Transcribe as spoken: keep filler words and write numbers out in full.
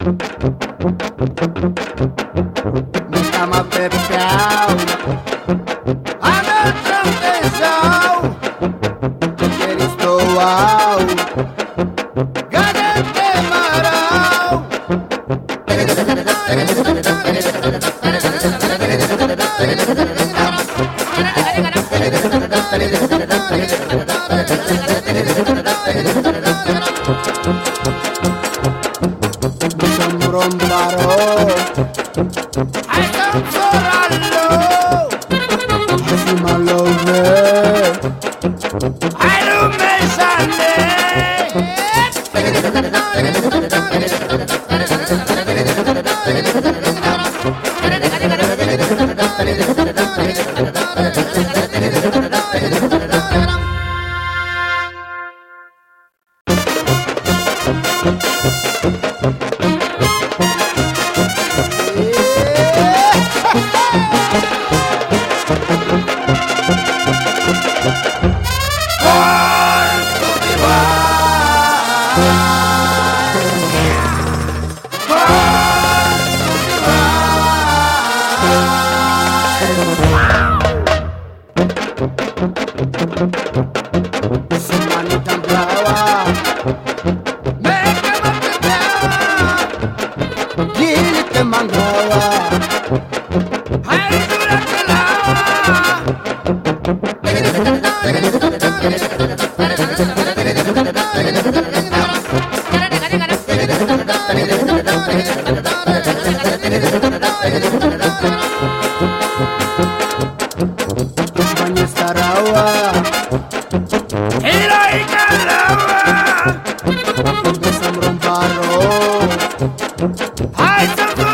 Mica mă pepeau Anătrăm de zau Cheristoau Gane de marau Rombaro, hai să-mi soralo, hai să mă love, hai lume sale. Semanita brava, mega brava, gili te mangawa, hai dura kalawa. Dushmanya starawa, hilai kalawa, besam rombaro, hai